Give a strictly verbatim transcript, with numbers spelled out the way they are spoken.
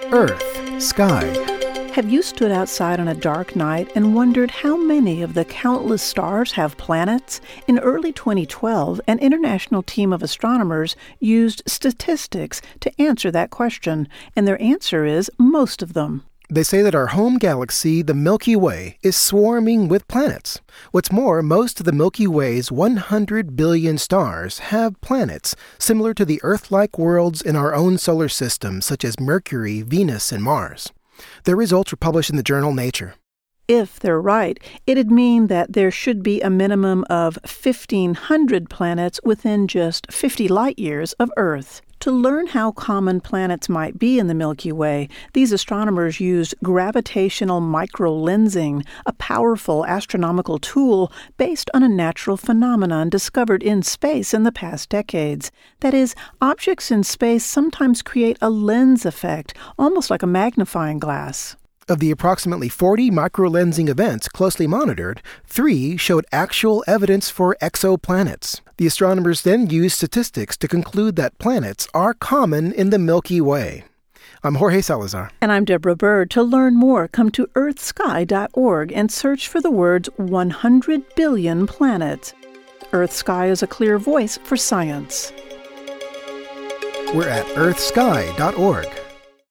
Earth, Sky. Have you stood outside on a dark night and wondered how many of the countless stars have planets? In early twenty twelve, an international team of astronomers used statistics to answer that question, and their answer is most of them. They say that our home galaxy, the Milky Way, is swarming with planets. What's more, most of the Milky Way's one hundred billion stars have planets, similar to the Earth-like worlds in our own solar system, such as Mercury, Venus, and Mars. Their results were published in the journal Nature. If they're right, it'd mean that there should be a minimum of fifteen hundred planets within just fifty light-years of Earth. To learn how common planets might be in the Milky Way, these astronomers used gravitational microlensing, a powerful astronomical tool based on a natural phenomenon discovered in space in the past decades. That is, objects in space sometimes create a lens effect, almost like a magnifying glass. Of the approximately forty microlensing events closely monitored, three showed actual evidence for exoplanets. The astronomers then used statistics to conclude that planets are common in the Milky Way. I'm Jorge Salazar. And I'm Deborah Bird. To learn more, come to earth sky dot org and search for the words one hundred billion planets. EarthSky is a clear voice for science. We're at earth sky dot org.